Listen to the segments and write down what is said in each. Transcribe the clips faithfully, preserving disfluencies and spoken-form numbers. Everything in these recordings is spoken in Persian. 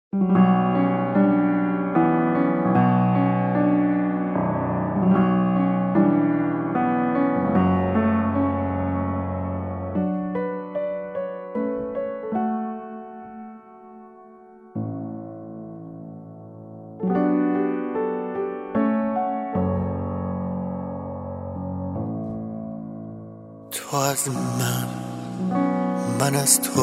تو از من، من از تو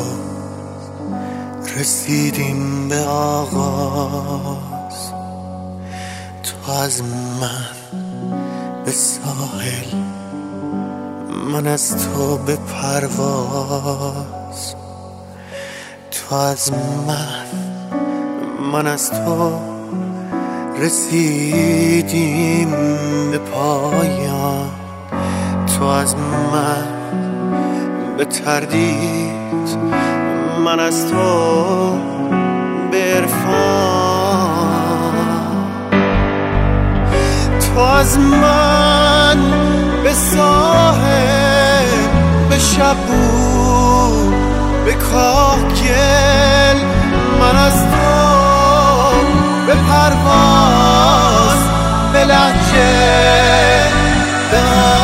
رسیدیم به آغاز. تو از من به ساحل، من از تو به پرواز. تو از من، من از تو رسیدیم به پایان. تو از من به تردید، من از تو به عرفان. تو از من به ساحل، به شبو، به کاهگل. من از تو به پرواز، به لهجه، به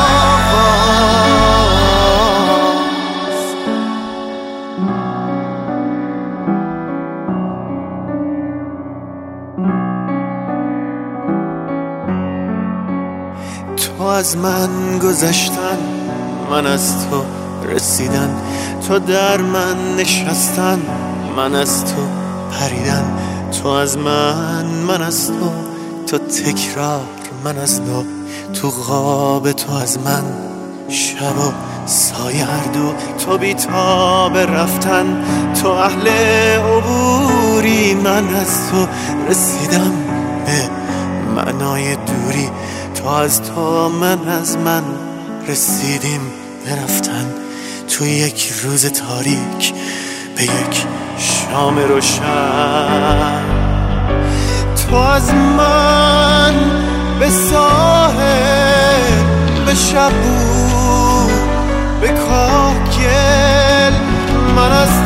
تو از من گذشتن، من از تو رسیدن. تو در من نشستن، من از تو پریدن. تو از من، من از تو، تو تکرار، من از نو. تو خواب تو از من، شب و سایه هر دو. تو بی‌تاب رفتن، تو اهل عبوری. من از تو رسیدم به معنای دوری. تو از تو، من از من رسیدیم به رفتن. تو یک روز تاریک، به یک شام روشن. تو از من به ساحل، به شبو، به کاهگل. من از